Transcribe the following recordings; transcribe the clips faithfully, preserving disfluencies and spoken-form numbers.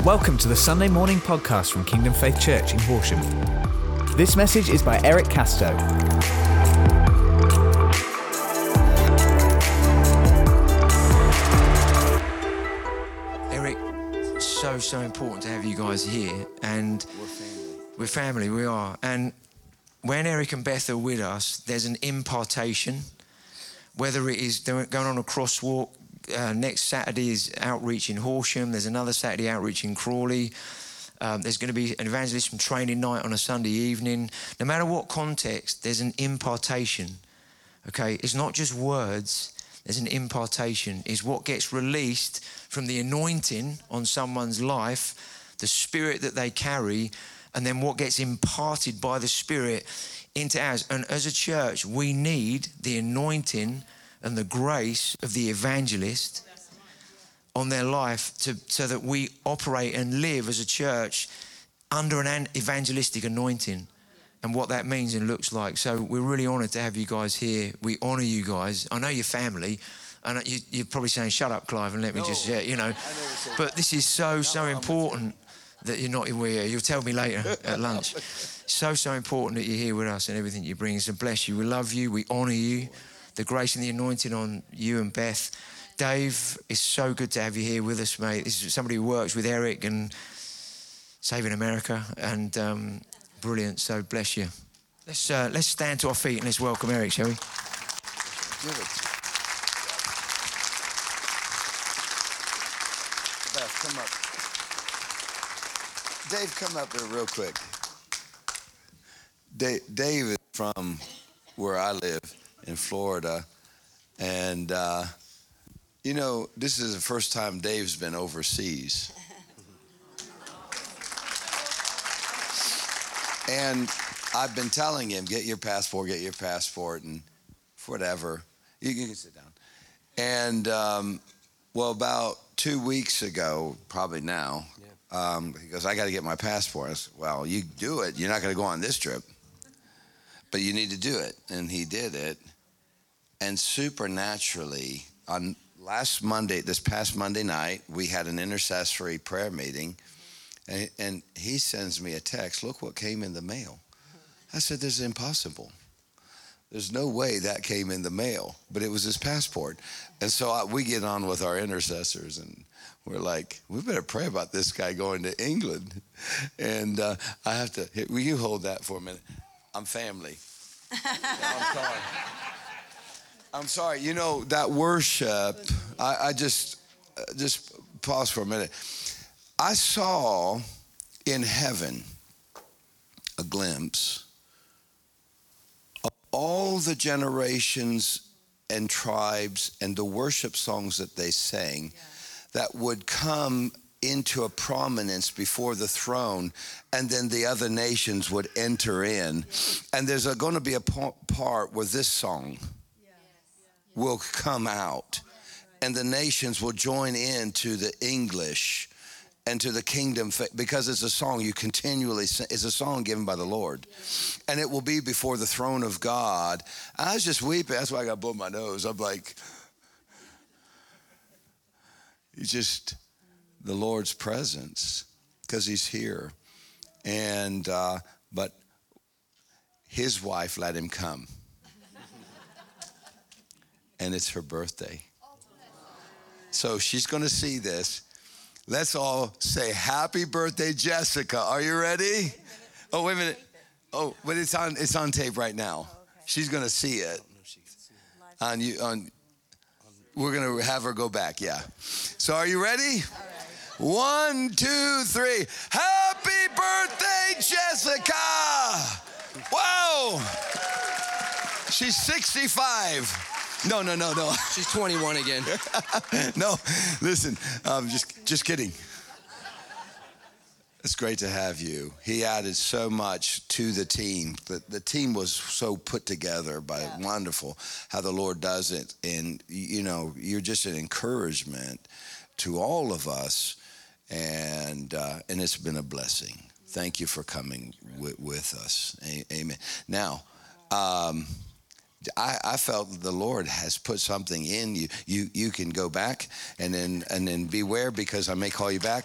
Welcome to the Sunday morning podcast from Kingdom Faith Church in Horsham. This message is by Eric Casto. Eric, so, so important to have you guys here. And We're family. We're family, we are. And when Eric and Beth are with us, there's an impartation, whether it is they're going on a crosswalk. Uh, next Saturday is outreach in Horsham. There's another Saturday outreach in Crawley. Um, there's going to be an evangelism training night on a Sunday evening. No matter what context, there's an impartation. Okay, it's not just words. There's an impartation. It's what gets released from the anointing on someone's life, the spirit that they carry, and then what gets imparted by the Spirit into ours. And as a church, we need the anointing and the grace of the evangelist on their life to, so that we operate and live as a church under an evangelistic anointing and what that means and looks like. So we're really honoured to have you guys here. We honour you guys. I know you're family, and you, you're probably saying, shut up, Clive, and let me no, just, yeah, you know. But this is so, so important that you're not here. You'll tell me later at lunch. So, so important that you're here with us and everything you bring. So bless you. We love you. We honour you. The grace and the anointing on you and Beth. Dave, it's so good to have you here with us, mate. This is somebody who works with Eric and Saving America, and um, brilliant. So bless you. Let's uh, let's stand to our feet and let's welcome Eric, shall we? Beth, come up. Dave, come up here real quick. Dave, Dave is from where I live in Florida, and uh, you know, this is the first time Dave's been overseas. And I've been telling him, get your passport, get your passport, and whatever. You, you can sit down. And, um, well, about two weeks ago, probably now, yeah. um, he goes, I got to get my passport. I said, well, you do it. You're not going to go on this trip, but you need to do it. And he did it. And supernaturally, on last Monday, this past Monday night, we had an intercessory prayer meeting, and, and he sends me a text, look what came in the mail. I said, this is impossible. There's no way that came in the mail, but it was his passport. And so I, we get on with our intercessors, and we're like, we better pray about this guy going to England. And uh, I have to, will you hold that for a minute? I'm family. I'm sorry. I'm sorry, you know, that worship, I, I just, uh, just pause for a minute. I saw in heaven a glimpse of all the generations and tribes and the worship songs that they sang yeah. that would come into a prominence before the throne, and then the other nations would enter in. And there's going to be a part where this song will come out, and the nations will join in to the English and to the kingdom, because it's a song you continually sing. It's a song given by the Lord, and it will be before the throne of God. I was just weeping. That's why I got to blow my nose. I'm like, it's just the Lord's presence, because he's here. And uh, but his wife let him come. And it's her birthday. So she's going to see this. Let's all say happy birthday, Jessica. Are you ready? Oh, wait a minute. Oh, but it's on it's on tape right now. She's going to see it. On you on we're going to have her go back. Yeah. So are you ready? One, two, three. Happy birthday, Jessica. Wow. She's sixty-five. No, no, no, no. She's twenty-one again. No, listen, um, just just kidding. It's great to have you. He added so much to the team. The, the team was so put together by yeah. wonderful how the Lord does it. And, you know, you're just an encouragement to all of us. And uh, and it's been a blessing. Thank you for coming w- with us. A- amen. Now, um, I, I felt the Lord has put something in you. You you can go back and then and then beware, because I may call you back.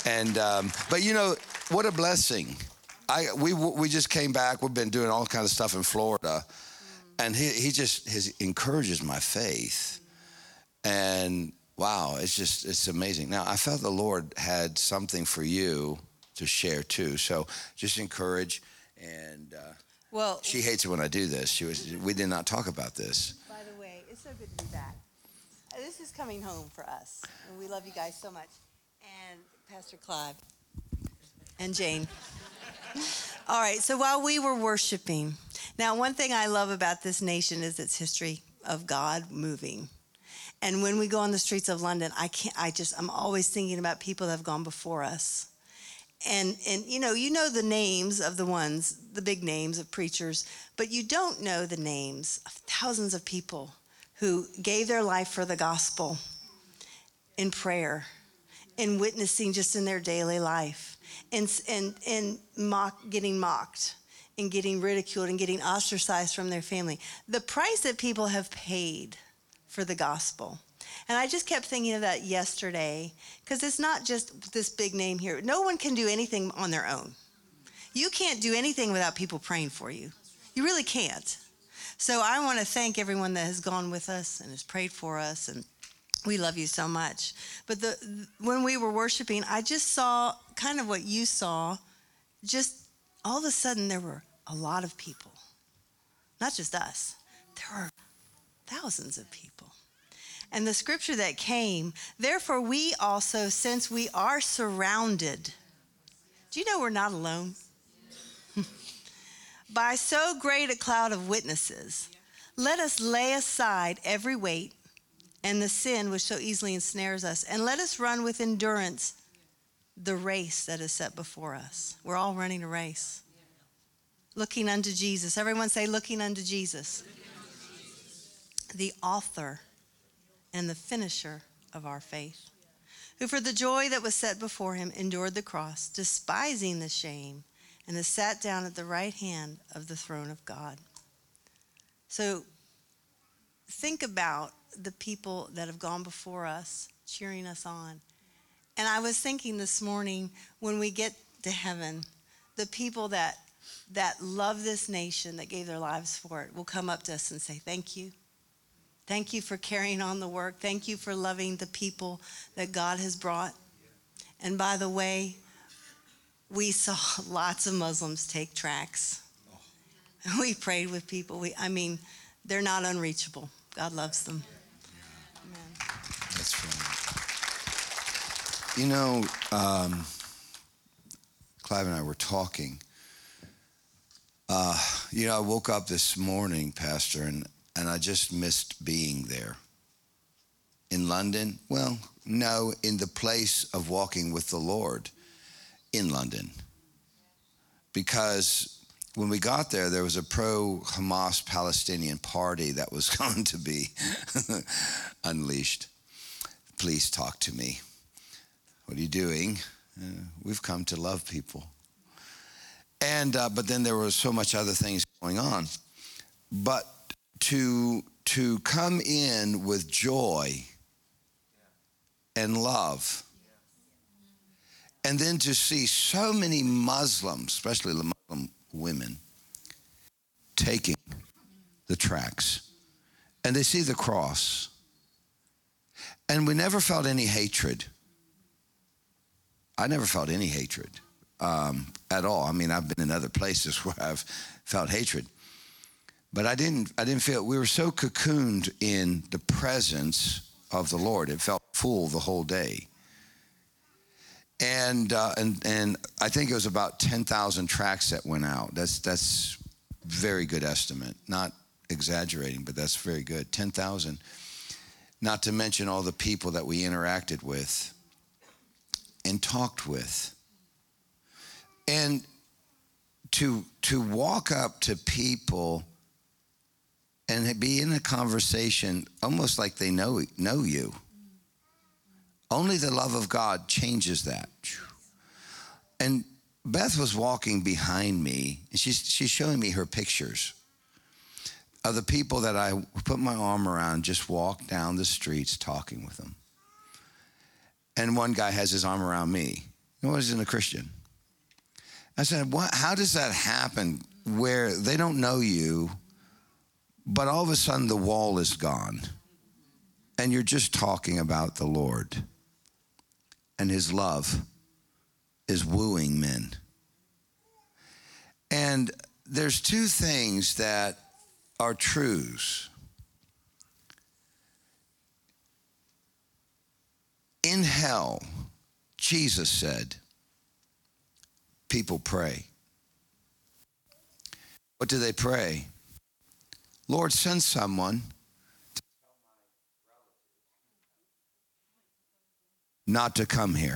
And um, but you know what a blessing. I we we just came back. We've been doing all kinds of stuff in Florida, and he he just his encourages my faith, and wow, it's just it's amazing. Now I felt the Lord had something for you to share too. So just encourage. And uh, well, she hates it when I do this. She was we did not talk about this. By the way, it's so good to be back. Uh, This is coming home for us, and we love you guys so much. And Pastor Clive and Jane. All right, so while we were worshiping, now one thing I love about this nation is its history of God moving. And when we go on the streets of London, I can't. I just I'm always thinking about people that have gone before us. And and you know you know the names of the ones, the big names of preachers, but you don't know the names of thousands of people who gave their life for the gospel in prayer, in witnessing just in their daily life, and and and mock, getting mocked, and getting ridiculed, and getting ostracized from their family. The price that people have paid for the gospel. And I just kept thinking of that yesterday, because it's not just this big name here. No one can do anything on their own. You can't do anything without people praying for you. You really can't. So I want to thank everyone that has gone with us and has prayed for us, and we love you so much. But the when we were worshiping, I just saw kind of what you saw. Just all of a sudden, there were a lot of people. Not just us. There were thousands of people. And the scripture that came, therefore we also, since we are surrounded, do you know we're not alone? By so great a cloud of witnesses, let us lay aside every weight and the sin which so easily ensnares us, and let us run with endurance the race that is set before us. We're all running a race. Looking unto Jesus. Everyone say, looking unto Jesus. The author and the finisher of our faith, who for the joy that was set before him endured the cross, despising the shame, and has sat down at the right hand of the throne of God. So think about the people that have gone before us, cheering us on. And I was thinking this morning, when we get to heaven, the people that that love this nation, that gave their lives for it, will come up to us and say, thank you. Thank you for carrying on the work. Thank you for loving the people that God has brought. And by the way, we saw lots of Muslims take tracts. We prayed with people. We, I mean, they're not unreachable. God loves them. Amen. That's right. You know, um, Clive and I were talking. Uh, you know, I woke up this morning, Pastor, and And I just missed being there. In London? Well, no, in the place of walking with the Lord in London. Because when we got there, there was a pro-Hamas Palestinian party that was going to be unleashed. Please talk to me. What are you doing? Uh, we've come to love people. And uh, but then there was so much other things going on. But To, to come in with joy and love, and then to see so many Muslims, especially the Muslim women, taking the tracts, and they see the cross, and we never felt any hatred. I never felt any hatred um, at all. I mean, I've been in other places where I've felt hatred. But I didn't I didn't feel, we were so cocooned in the presence of the Lord. It felt full the whole day. And uh, and and I think it was about ten thousand tracts that went out. That's that's very good estimate. Not exaggerating, but that's very good. ten thousand. Not to mention all the people that we interacted with and talked with. And to to walk up to people and be in a conversation almost like they know know you. Only the love of God changes that. And Beth was walking behind me, and she's she's showing me her pictures of the people that I put my arm around, just walk down the streets talking with them. And one guy has his arm around me. He wasn't a Christian. I said, what, how does that happen where they don't know you, but all of a sudden the wall is gone and you're just talking about the Lord and his love is wooing men? And there's two things that are truths. In hell, Jesus said, people pray. What do they pray? Lord, send someone to tell my relatives not to come here.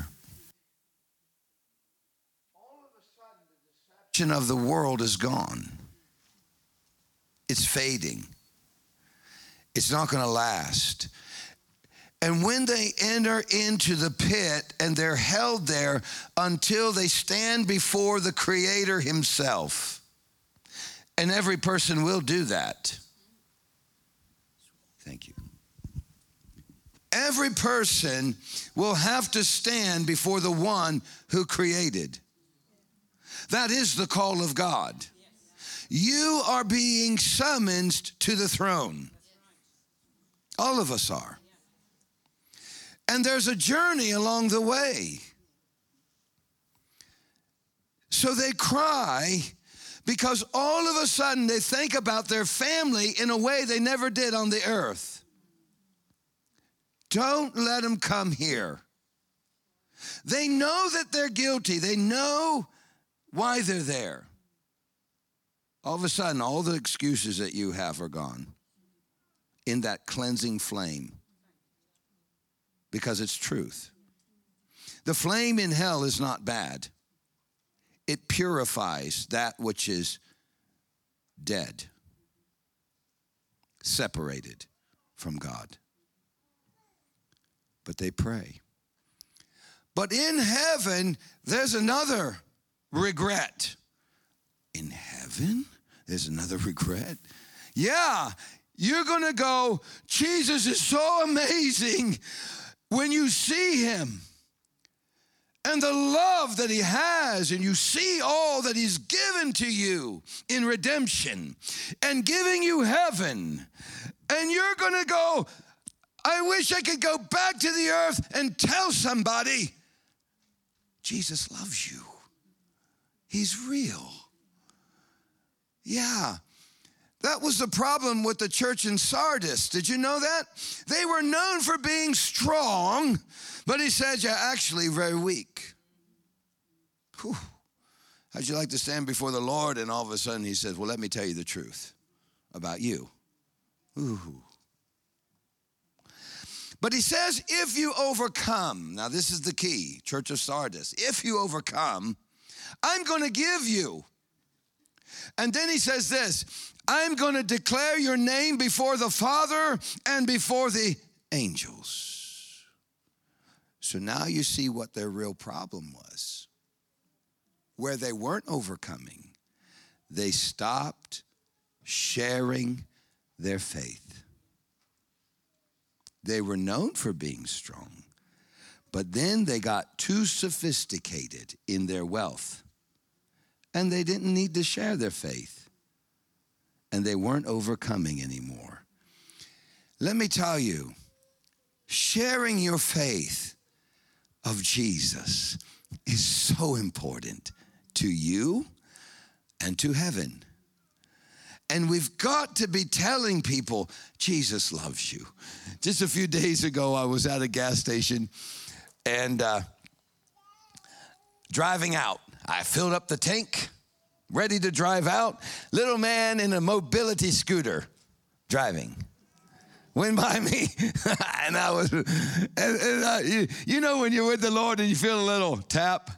All of a sudden, the deception of the world is gone. It's fading. It's not going to last. And when they enter into the pit and they're held there until they stand before the Creator himself. And every person will do that. Thank you. Every person will have to stand before the one who created. That is the call of God. You are being summoned to the throne. All of us are. And there's a journey along the way. So they cry because all of a sudden they think about their family in a way they never did on the earth. Don't let them come here. They know that they're guilty. They know why they're there. All of a sudden, all the excuses that you have are gone in that cleansing flame. Because it's truth. The flame in hell is not bad. It purifies that which is dead, separated from God. But they pray. But in heaven, there's another regret. In heaven, there's another regret? Yeah, you're going to go, Jesus is so amazing. When you see him and the love that he has, and you see all that he's given to you in redemption and giving you heaven, and you're going to go, I wish I could go back to the earth and tell somebody, Jesus loves you. He's real. Yeah. That was the problem with the church in Sardis. Did you know that? They were known for being strong, but he said, you're actually very weak. Whew. How'd you like to stand before the Lord? And all of a sudden he says, well, let me tell you the truth about you. Ooh. But he says, if you overcome, now this is the key, Church of Sardis, if you overcome, I'm going to give you. And then he says this, I'm going to declare your name before the Father and before the angels. So now you see what their real problem was. Where they weren't overcoming, they stopped sharing their faith. They were known for being strong, but then they got too sophisticated in their wealth, and they didn't need to share their faith. And they weren't overcoming anymore. Let me tell you, sharing your faith of Jesus is so important to you and to heaven. And we've got to be telling people, Jesus loves you. Just a few days ago, I was at a gas station and uh, driving out. I filled up the tank, ready to drive out. Little man in a mobility scooter driving went by me. And I was, and, and I, you, you know when you're with the Lord and you feel a little tap.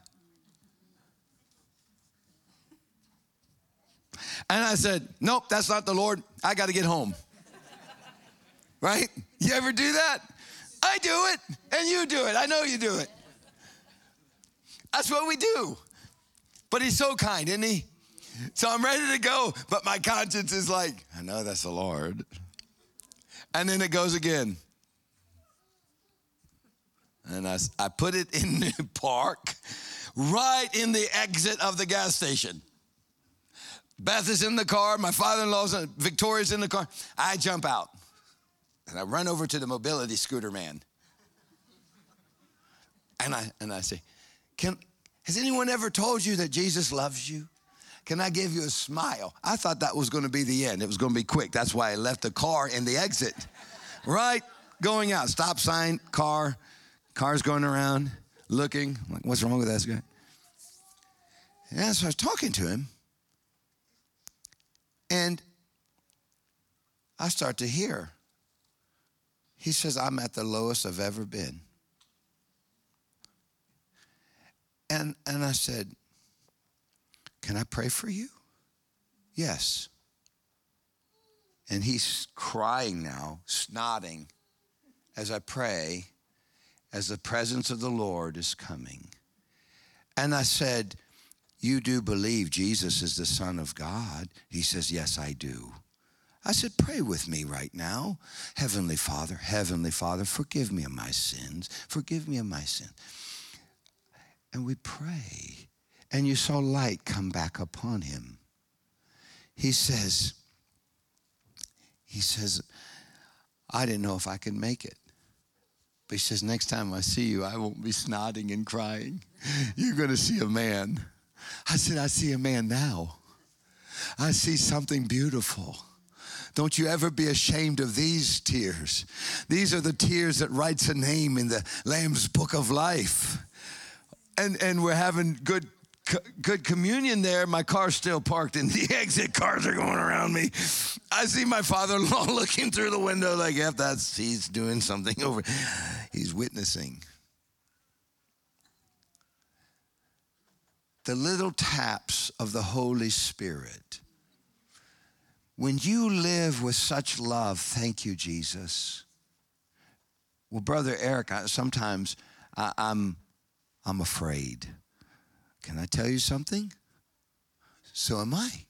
And I said, nope, that's not the Lord. I got to get home. Right? You ever do that? I do it, and you do it. I know you do it. That's what we do. But he's so kind, isn't he? So I'm ready to go, but my conscience is like, I know that's the Lord. And then it goes again. And I, I put it in the park. right in the exit of the gas station. Beth is in the car. My father-in-law's, in, Victoria's in the car. I jump out, and I run over to the mobility scooter man. And I, and I say, Can, has anyone ever told you that Jesus loves you? Can I give you a smile? I thought that was going to be the end. It was going to be quick. That's why I left the car in the exit. Right? Going out. Stop sign, car. Car's going around, looking. I'm like, what's wrong with that guy? And so I was talking to him. And I start to hear. He says, I'm at the lowest I've ever been. And, and I said, can I pray for you? Yes. And he's crying now, snotting, as I pray, as the presence of the Lord is coming. And I said, you do believe Jesus is the Son of God? He says, yes, I do. I said, pray with me right now. Heavenly Father, Heavenly Father, forgive me of my sins. Forgive me of my sins. And we pray. And you saw light come back upon him. He says, he says, I didn't know if I could make it. But he says, next time I see you, I won't be snotting and crying. You're going to see a man. I said, I see a man now. I see something beautiful. Don't you ever be ashamed of these tears. These are the tears that writes a name in the Lamb's Book of Life. And, and we're having good Good communion there. My car's still parked in the exit. Cars are going around me. I see my father-in-law looking through the window like, yep, that's, he's doing something over. He's witnessing. The little taps of the Holy Spirit. When you live with such love, thank you, Jesus. Well, Brother Eric, I, sometimes I, I'm, I'm afraid. Can I tell you something? So am I.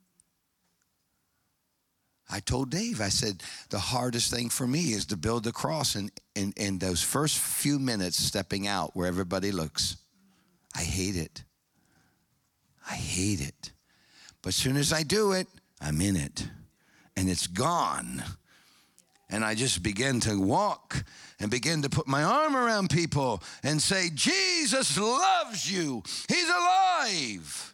I told Dave, I said, the hardest thing for me is to build the cross in, in, in those first few minutes stepping out where everybody looks. I hate it. I hate it. But as soon as I do it, I'm in it. And it's gone. And I just begin to walk and begin to put my arm around people and say, Jesus loves you. He's alive.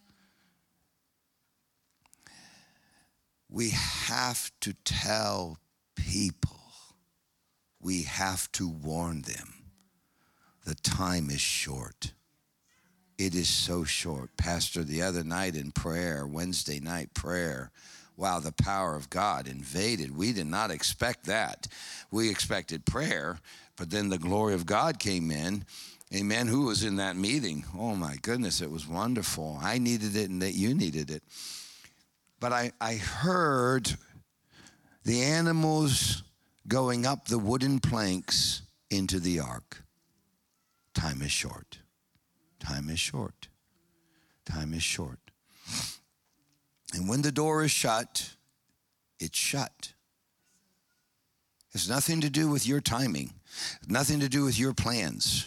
We have to tell people. We have to warn them. The time is short. It is so short. Pastor, the other night in prayer, Wednesday night prayer, wow, the power of God invaded. We did not expect that. We expected prayer, but then the glory of God came in. Amen. Who was in that meeting? Oh, my goodness, it was wonderful. I needed it and that you needed it. But I, I heard the animals going up the wooden planks into the ark. Time is short. Time is short. Time is short. And when the door is shut, it's shut. It's nothing to do with your timing. Nothing to do with your plans.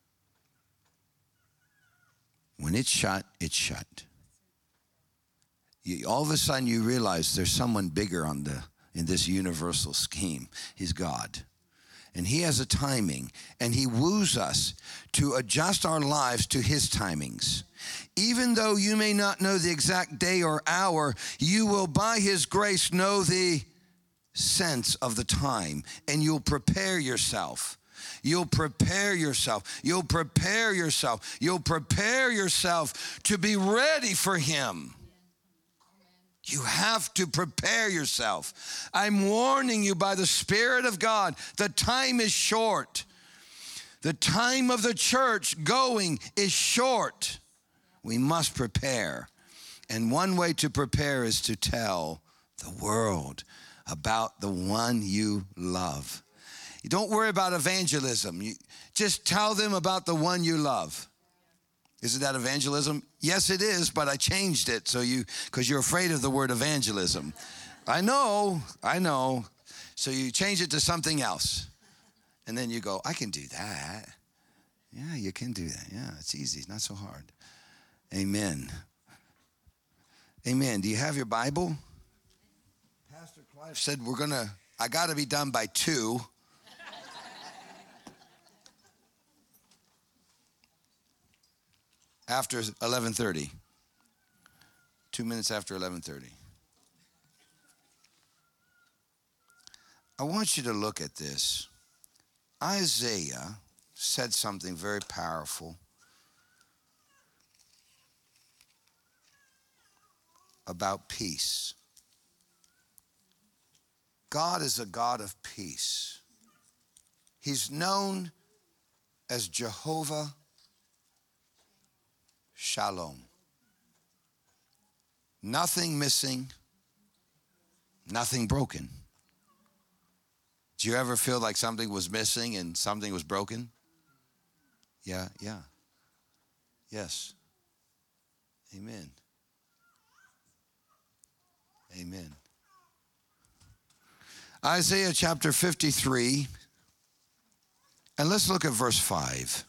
When it's shut, it's shut. You, all of a sudden you realize there's someone bigger on the in this universal scheme. He's God. And he has a timing, and he woos us to adjust our lives to his timings. Even though you may not know the exact day or hour, you will by his grace know the sense of the time, and you'll prepare yourself. You'll prepare yourself. You'll prepare yourself. You'll prepare yourself to be ready for him. You have to prepare yourself. I'm warning you by the Spirit of God, the time is short. The time of the church going is short. We must prepare. And one way to prepare is to tell the world about the one you love. You don't worry about evangelism. You just tell them about the one you love. Isn't that evangelism? Yes, it is, but I changed it so you, because you're afraid of the word evangelism. I know, I know. So you change it to something else. And then you go, I can do that. Yeah, you can do that. Yeah, it's easy. It's not so hard. Amen. Amen. Do you have your Bible? Pastor Clive said we're going to, I got to be done by two. After eleven thirty. Two minutes after eleven thirty. I want you to look at this. Isaiah said something very powerful about peace. God is a God of peace. He's known as Jehovah Shalom. Nothing missing, nothing broken. Do you ever feel like something was missing and something was broken? Yeah, yeah. Yes. Amen. Amen. Isaiah chapter fifty-three, and let's look at verse five.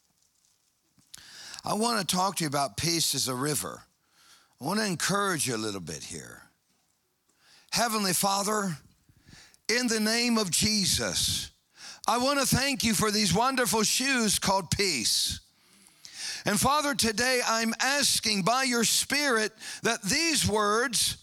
I want to talk to you about peace as a river. I want to encourage you a little bit here. Heavenly Father, in the name of Jesus, I want to thank you for these wonderful shoes called peace. And Father, today I'm asking by your Spirit that these words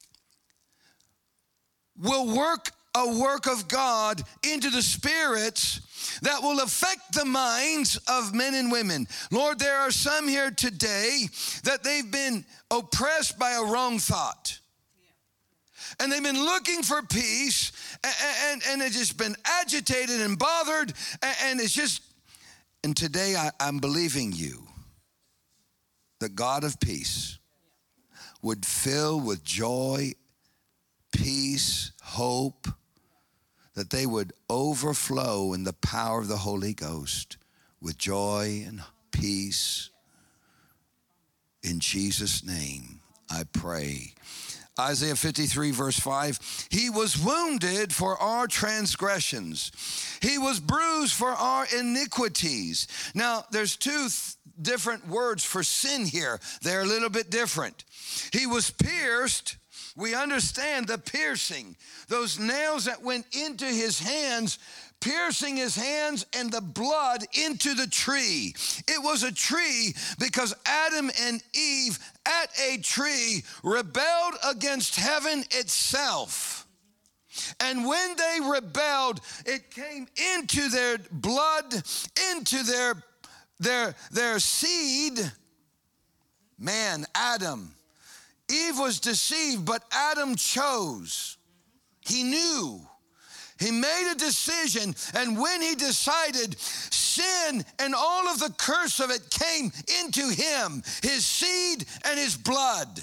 will work a work of God into the spirits that will affect the minds of men and women. Lord, there are some here today that they've been oppressed by a wrong thought. And they've been looking for peace, and, and, and it's just been agitated and bothered, and, and it's just, and today I, I'm believing you, the God of peace would fill with joy, peace, hope, that they would overflow in the power of the Holy Ghost with joy and peace. In Jesus' name, I pray. Isaiah fifty-three, verse five, he was wounded for our transgressions. He was bruised for our iniquities. Now, there's two th- different words for sin here. They're a little bit different. He was pierced. We understand the piercing, those nails that went into his hands, piercing his hands and the blood into the tree. It was a tree because Adam and Eve at a tree rebelled against heaven itself. And when they rebelled, it came into their blood, into their, their, their seed. Man, Adam. Eve was deceived, but Adam chose. He knew. He made a decision, and when he decided, sin and all of the curse of it came into him, his seed and his blood.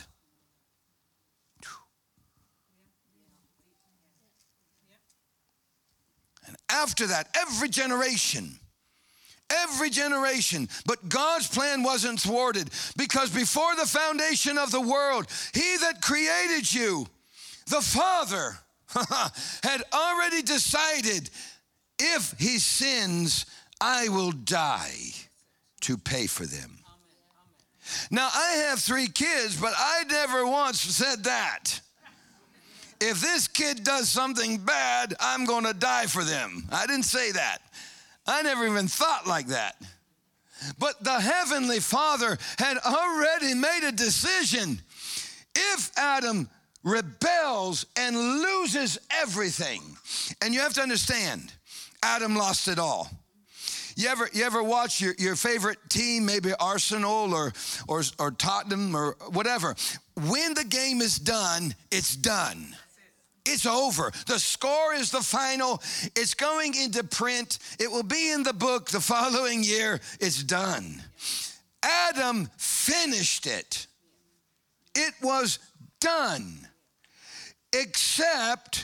And after that, every generation, Every generation. But God's plan wasn't thwarted, because before the foundation of the world, he that created you, the Father, had already decided, if he sins, I will die to pay for them. Now, I have three kids, but I never once said that. If this kid does something bad, I'm going to die for them. I didn't say that. I never even thought like that. But the Heavenly Father had already made a decision. If Adam rebels and loses everything, and you have to understand, Adam lost it all. You ever, you ever watch your, your favorite team, maybe Arsenal or, or, or Tottenham or whatever? When the game is done, it's done. It's over. The score is the final. It's going into print. It will be in the book the following year. It's done. Adam finished it. It was done. Except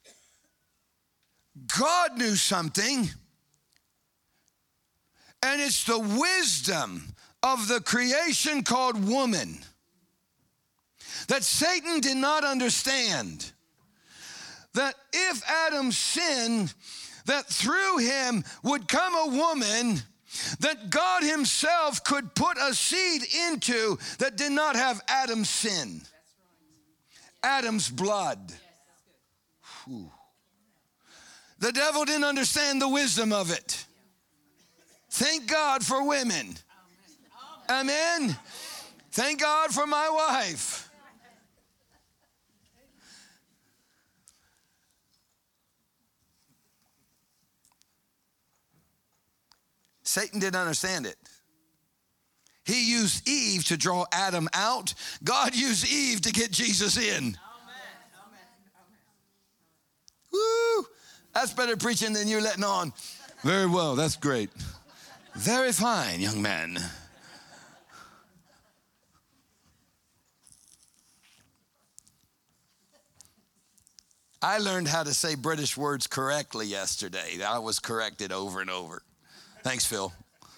God knew something, and it's the wisdom of the creation called woman that Satan did not understand. That if Adam sinned, that through him would come a woman that God himself could put a seed into that did not have Adam's sin, Adam's blood. Whew. The devil didn't understand the wisdom of it. Thank God for women. Amen. Thank God for my wife. Satan didn't understand it. He used Eve to draw Adam out. God used Eve to get Jesus in. Woo! That's better preaching than you're letting on. Very well, that's great. Very fine, young man. I learned how to say British words correctly yesterday. I was corrected over and over. Thanks, Phil.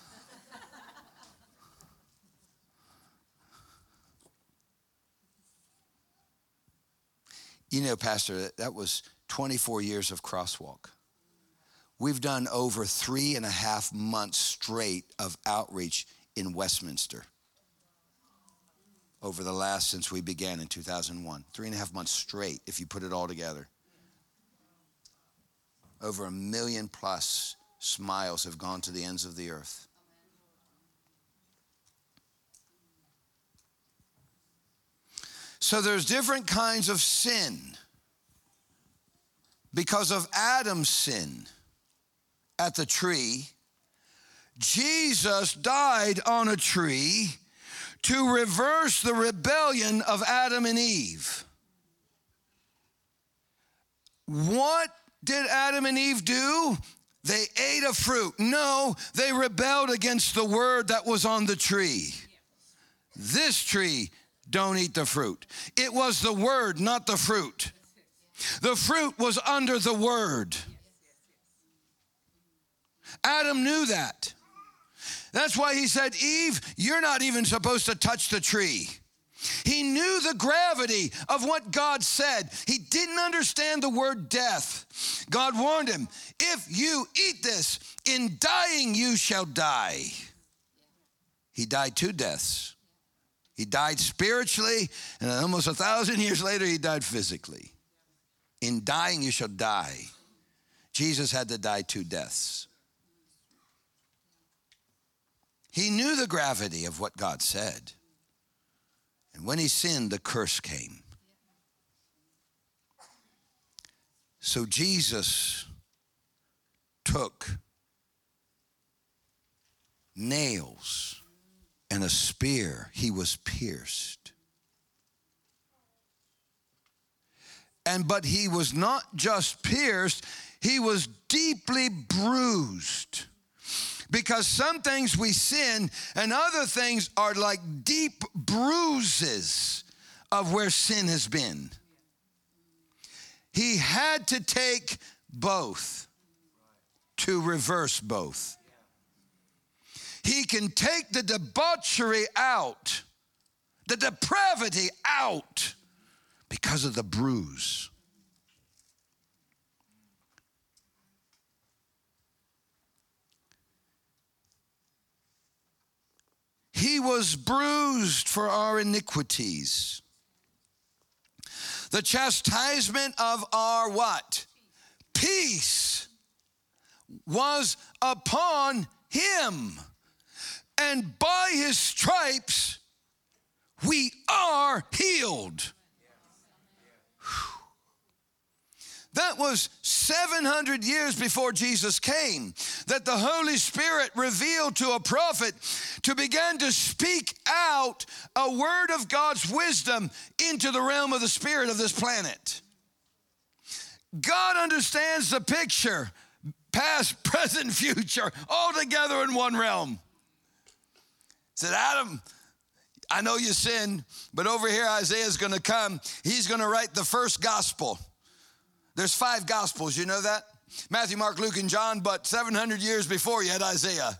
You know, Pastor, that was twenty-four years of Crosswalk. We've done over three and a half months straight of outreach in Westminster over the last, since we began in two thousand one. Three and a half months straight, if you put it all together. Over a million plus smiles have gone to the ends of the earth. So there's different kinds of sin. Because of Adam's sin at the tree, Jesus died on a tree to reverse the rebellion of Adam and Eve. What did Adam and Eve do? They ate a fruit. No, they rebelled against the word that was on the tree. This tree, don't eat the fruit. It was the word, not the fruit. The fruit was under the word. Adam knew that. That's why he said, Eve, you're not even supposed to touch the tree. He knew the gravity of what God said. He didn't understand the word death. God warned him, if you eat this, in dying you shall die. He died two deaths. He died spiritually, and almost a thousand years later, he died physically. In dying you shall die. Jesus had to die two deaths. He knew the gravity of what God said. And when he sinned, the curse came. So Jesus took nails and a spear. He was pierced. And but he was not just pierced, he was deeply bruised. Because some things we sin and other things are like deep bruises of where sin has been. He had to take both to reverse both. He can take the debauchery out, the depravity out, because of the bruise. He was bruised for our iniquities. The chastisement of our what? Peace was upon him. And by his stripes, we are healed. That was seven hundred years before Jesus came, that the Holy Spirit revealed to a prophet to begin to speak out a word of God's wisdom into the realm of the spirit of this planet. God understands the picture, past, present, future, all together in one realm. He said, Adam, I know you sinned, but over here Isaiah's going to come. He's going to write the first gospel. There's five gospels, you know that? Matthew, Mark, Luke, and John, but seven hundred years before you had Isaiah.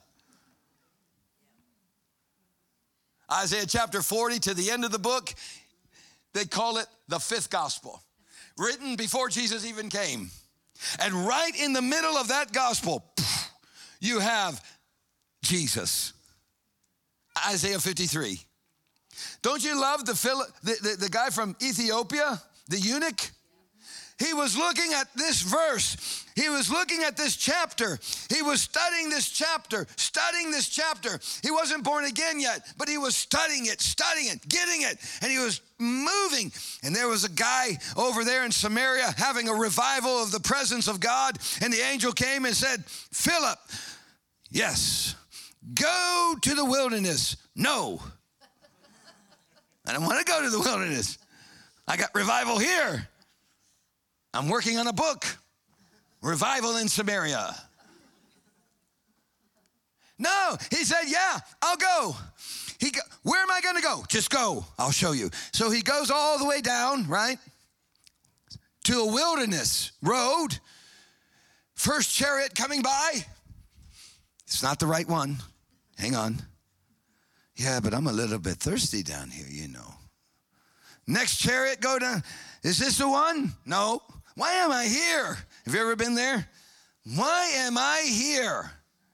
Isaiah chapter forty to the end of the book, they call it the fifth gospel, written before Jesus even came. And right in the middle of that gospel, you have Jesus. Isaiah fifty-three. Don't you love the, the, the, the guy from Ethiopia, the eunuch? He was looking at this verse. He was looking at this chapter. He was studying this chapter, studying this chapter. He wasn't born again yet, but he was studying it, studying it, getting it, and he was moving. And there was a guy over there in Samaria having a revival of the presence of God, and the angel came and said, Philip, yes, go to the wilderness. No. I don't want to go to the wilderness. I got revival here. I'm working on a book, Revival in Samaria. No, he said, yeah, I'll go. He go, where am I going to go? Just go. I'll show you. So he goes all the way down, right, to a wilderness road. First chariot coming by. It's not the right one. Hang on. Yeah, but I'm a little bit thirsty down here, you know. Next chariot, go down. Is this the one? No. Why am I here? Have you ever been there? Why am I here?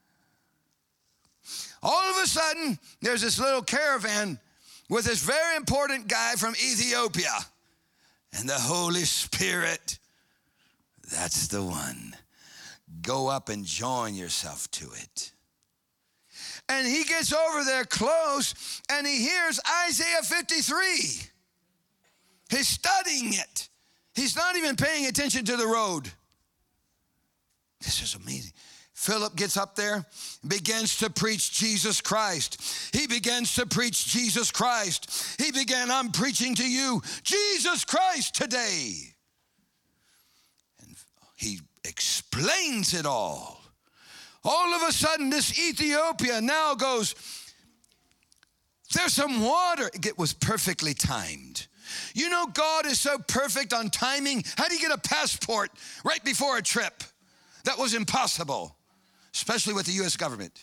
All of a sudden, there's this little caravan with this very important guy from Ethiopia. And the Holy Spirit, that's the one. Go up and join yourself to it. And he gets over there close, and he hears Isaiah fifty-three. He's studying it. He's not even paying attention to the road. This is amazing. Philip gets up there, begins to preach Jesus Christ. He begins to preach Jesus Christ. He began, I'm preaching to you Jesus Christ today. And he explains it all. All of a sudden, this Ethiopia now goes, there's some water. It was perfectly timed. You know, God is so perfect on timing. How do you get a passport right before a trip? That was impossible, especially with the U S government.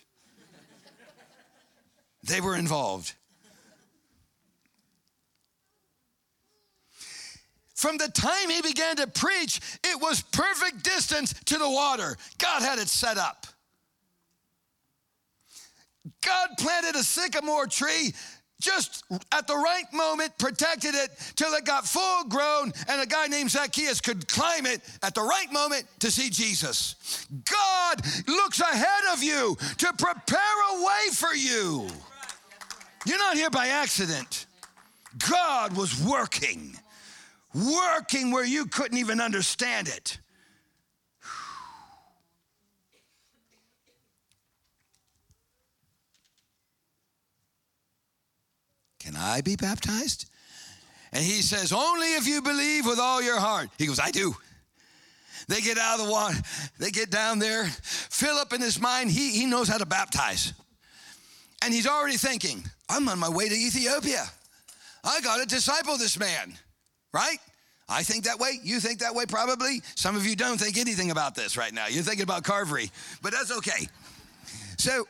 They were involved. From the time he began to preach, it was perfect distance to the water. God had it set up. God planted a sycamore tree just at the right moment, protected it till it got full grown, and a guy named Zacchaeus could climb it at the right moment to see Jesus. God looks ahead of you to prepare a way for you. You're not here by accident. God was working, working where you couldn't even understand it. Can I be baptized? And he says, only if you believe with all your heart. He goes, I do. They get out of the water. They get down there. Philip in his mind, he, he knows how to baptize. And he's already thinking, I'm on my way to Ethiopia. I got to disciple this man, right? I think that way. You think that way probably. Some of you don't think anything about this right now. You're thinking about Carvery, but that's okay. So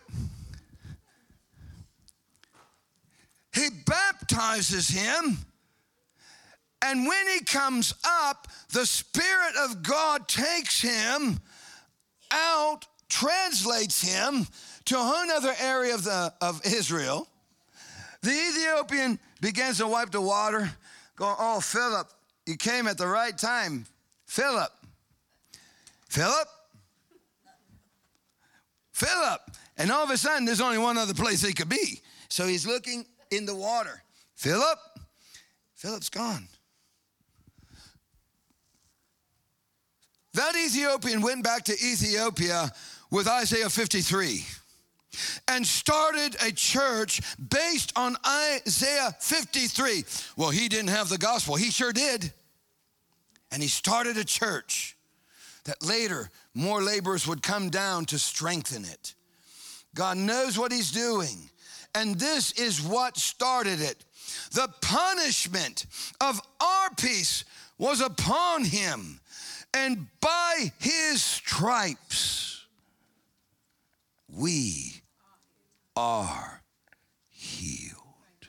he baptizes him, and when he comes up, the Spirit of God takes him out, translates him to a whole other area of, the, of Israel. The Ethiopian begins to wipe the water, going, oh, Philip, you came at the right time. Philip, Philip, Philip. And all of a sudden, there's only one other place he could be. So he's looking in the water. Philip? Philip's gone. That Ethiopian went back to Ethiopia with Isaiah fifty-three and started a church based on Isaiah fifty-three. Well, he didn't have the gospel. He sure did. And he started a church that later more laborers would come down to strengthen it. God knows what he's doing. And this is what started it. The punishment of our peace was upon him, and by his stripes we are healed.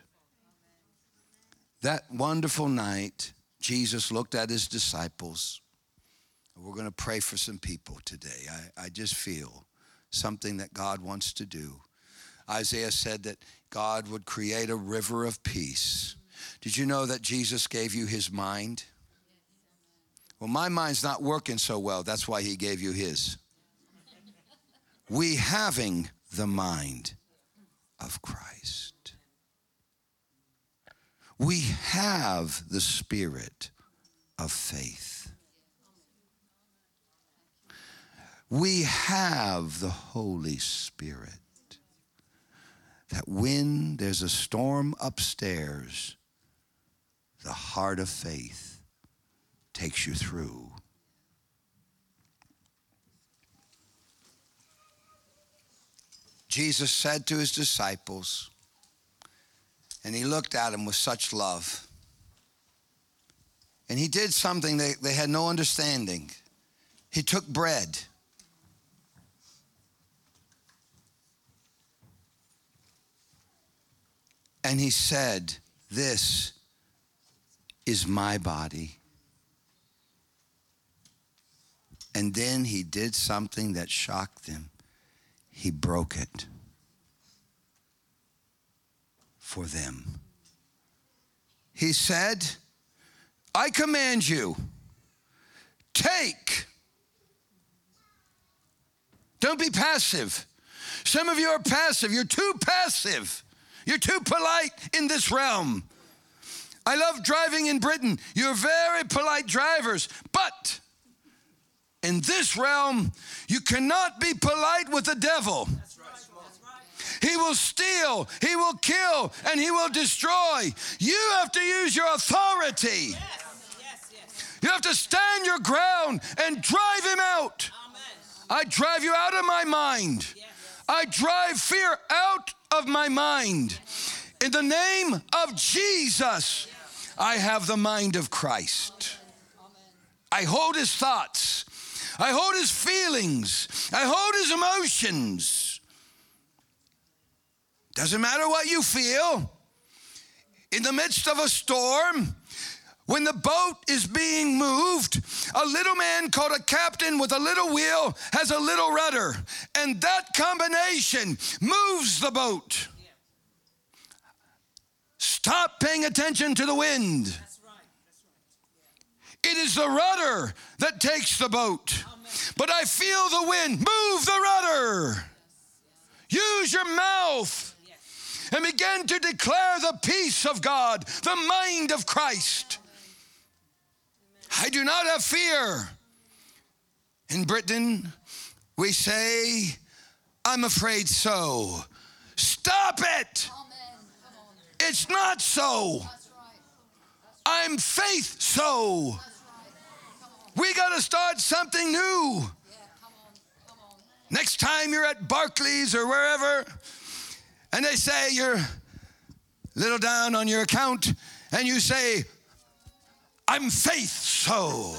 That wonderful night, Jesus looked at his disciples. We're going to pray for some people today. I, I just feel something that God wants to do. Isaiah said that God would create a river of peace. Did you know that Jesus gave you his mind? Well, my mind's not working so well. That's why he gave you his. We having the mind of Christ. We have the spirit of faith. We have the Holy Spirit. That when there's a storm upstairs, the heart of faith takes you through. Jesus said to his disciples, and he looked at them with such love, and he did something they, they had no understanding. He took bread. And he said, this is my body. And then he did something that shocked them. He broke it for them. He said, I command you, take. Don't be passive. Some of you are passive. You're too passive. You're too polite in this realm. I love driving in Britain. You're very polite drivers. But in this realm, you cannot be polite with the devil. That's right. That's right. He will steal, he will kill, and he will destroy. You have to use your authority. Yes. Yes, yes. You have to stand your ground and drive him out. Amen. I drive you out of my mind. Yes. I drive fear out of my mind. In the name of Jesus, I have the mind of Christ. I hold his thoughts. I hold his feelings. I hold his emotions. Doesn't matter what you feel. In the midst of a storm, when the boat is being moved, a little man called a captain with a little wheel has a little rudder, and that combination moves the boat. Stop paying attention to the wind. That's right. That's right. It is the rudder that takes the boat. Amen. But I feel the wind. Move the rudder. Yes. Yes. Use your mouth. Yes. And begin to declare the peace of God, the mind of Christ. I do not have fear. In Britain, we say, I'm afraid so. Stop it. Amen. It's not so. That's right. That's right. I'm faith so. That's right. We got to start something new. Yeah, come on. Come on. Next time you're at Barclays or wherever, and they say you're a little down on your account, and you say, I'm faith so.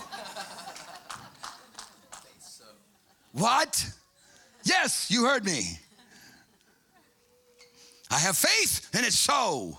What? Yes, you heard me. I have faith and it's so.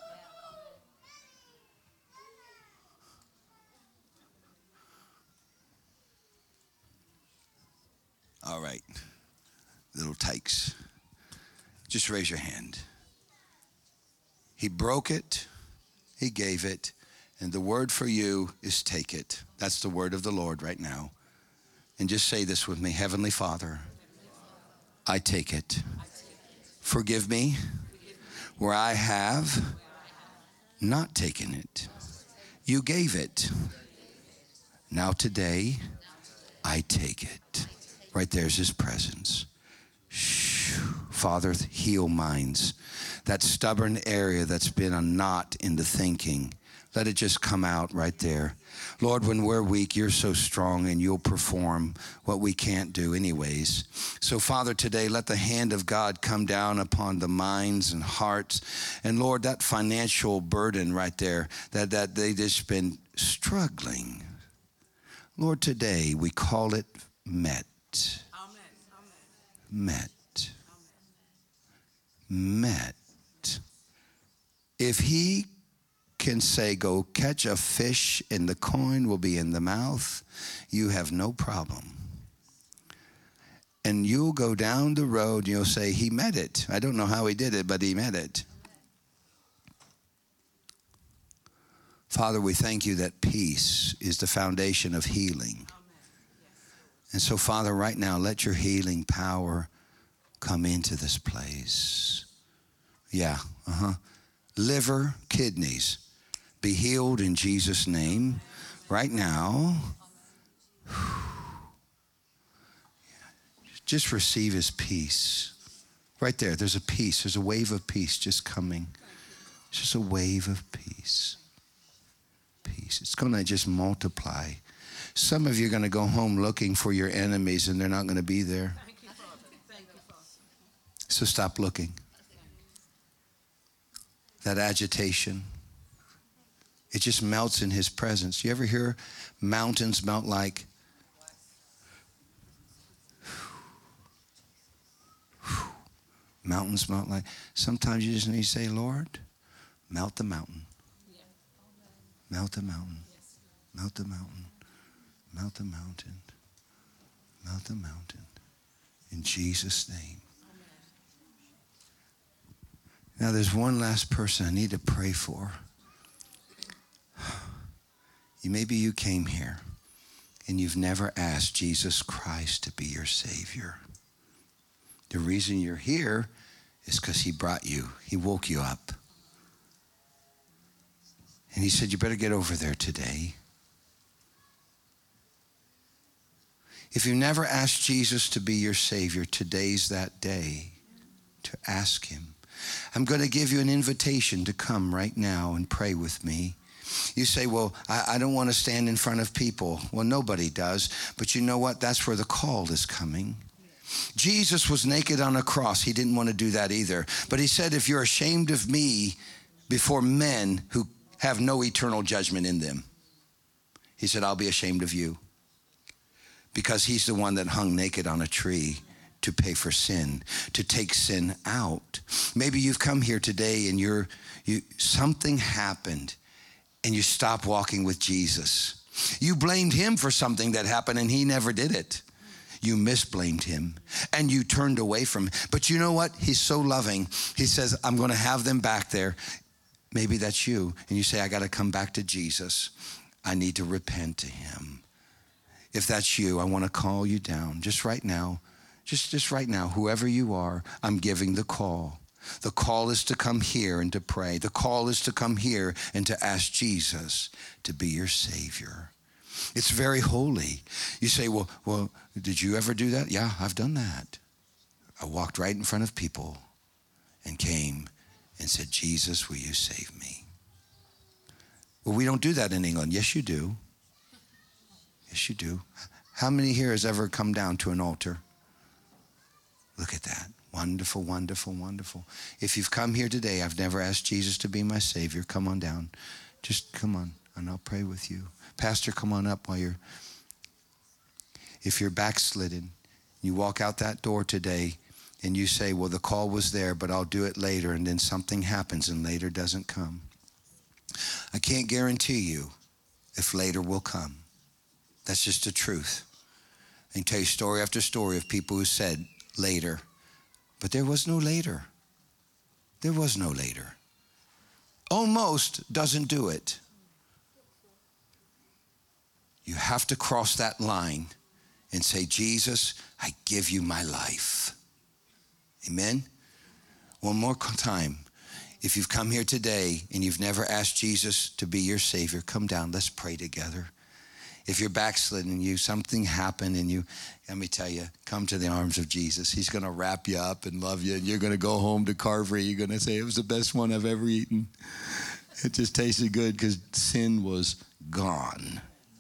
All right, little tykes, just raise your hand. He broke it, he gave it. And the word for you is take it. That's the word of the Lord right now. And just say this with me. Heavenly Father, I take it. Forgive me where I have not taken it. You gave it. Now today, I take it. Right there's his presence. Father, heal minds. That stubborn area that's been a knot in the thinking. Let it just come out right there. Lord, when we're weak, you're so strong and you'll perform what we can't do anyways. So, Father, today, let the hand of God come down upon the minds and hearts. And, Lord, that financial burden right there, that, that they just been struggling. Lord, today, we call it met. Amen. Met. Amen. Met. If he can say, go catch a fish and the coin will be in the mouth, you have no problem. And you'll go down the road and you'll say, he met it. I don't know how he did it, but he met it. Father, we thank you that peace is the foundation of healing. And so, Father, right now, let your healing power come into this place. Yeah, uh-huh. Liver, kidneys, be healed in Jesus' name right now. Just receive his peace. Right there, there's a peace. There's a wave of peace just coming. It's just a wave of peace. Peace. It's going to just multiply. Some of you are going to go home looking for your enemies and they're not going to be there. Thank you, Father. Thank you, Father. So stop looking. That agitation, it just melts in his presence. You ever hear mountains melt like? Mountains melt like. Sometimes you just need to say, Lord, melt the mountain. Melt the mountain. Melt the mountain. Melt the mountain. Melt the mountain. In Jesus' name. Now there's one last person I need to pray for. You, maybe you came here and you've never asked Jesus Christ to be your Savior. The reason you're here is because he brought you. He woke you up. And he said, you better get over there today. If you've never asked Jesus to be your Savior, today's that day to ask him. I'm going to give you an invitation to come right now and pray with me. You say, well, I, I don't want to stand in front of people. Well, nobody does. But you know what? That's where the call is coming. Jesus was naked on a cross. He didn't want to do that either. But he said, if you're ashamed of me before men who have no eternal judgment in them, he said, I'll be ashamed of you. Because he's the one that hung naked on a tree to pay for sin, to take sin out. Maybe you've come here today and you're, you, something happened and you stopped walking with Jesus. You blamed him for something that happened and he never did it. You misblamed him and you turned away from him. But you know what? He's so loving. He says, I'm going to have them back there. Maybe that's you. And you say, I got to come back to Jesus. I need to repent to him. If that's you, I want to call you down just right now. Just, just right now, whoever you are, I'm giving the call. The call is to come here and to pray. The call is to come here and to ask Jesus to be your Savior. It's very holy. You say, well, well, did you ever do that? Yeah, I've done that. I walked right in front of people and came and said, Jesus, will you save me? Well, we don't do that in England. Yes, you do. Yes, you do. How many here has ever come down to an altar? Look at that. Wonderful, wonderful, wonderful. If you've come here today, I've never asked Jesus to be my Savior. Come on down. Just come on, and I'll pray with you. Pastor, come on up while you're... If you're backslidden, you walk out that door today, and you say, well, the call was there, but I'll do it later, and then something happens, and later doesn't come. I can't guarantee you if later will come. That's just the truth. I can tell you story after story of people who said later, but there was no later. There was no later. Almost doesn't do it. You have to cross that line and say, Jesus, I give you my life. Amen? One more time. If you've come here today and you've never asked Jesus to be your Savior, come down. Let's pray together. If you're backslidden, you something happened and you, let me tell you, come to the arms of Jesus. He's going to wrap you up and love you, and you're going to go home to Carvery. You're going to say, it was the best one I've ever eaten. It just tasted good because sin was gone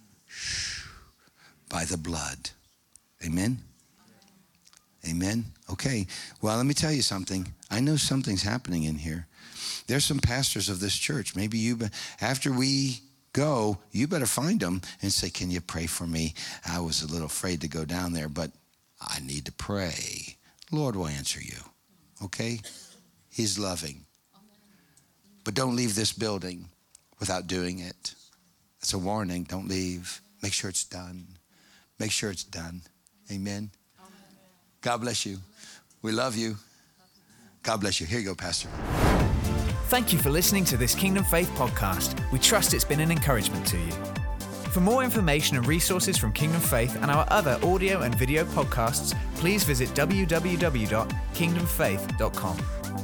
by the blood. Amen? Amen? Okay. Well, let me tell you something. I know something's happening in here. There's some pastors of this church. Maybe you, after we go, you better find them and say, can you pray for me? I was a little afraid to go down there, but I need to pray. Lord will answer you, okay? He's loving. But don't leave this building without doing it. It's a warning. Don't leave. Make sure it's done. Make sure it's done. Amen? God bless you. We love you. God bless you. Here you go, Pastor. Thank you for listening to this Kingdom Faith podcast. We trust it's been an encouragement to you. For more information and resources from Kingdom Faith and our other audio and video podcasts, please visit w w w dot kingdom faith dot com.